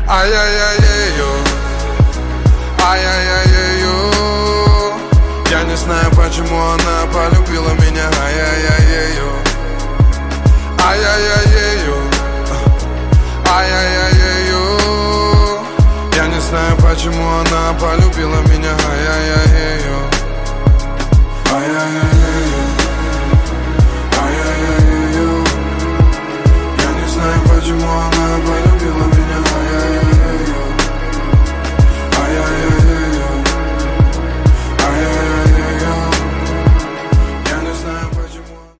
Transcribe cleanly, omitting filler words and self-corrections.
Ай-яй-яй-яй-ё, ай-яй-яй-яй-ё. Я не знаю, почему она полюбила меня. Ай-яй-яй-яй-ё, ай-яй-яй-яй-ё, ай-яй-яй-яй-ё. Я не знаю, почему она полюбила меня. Ай-яй-яй.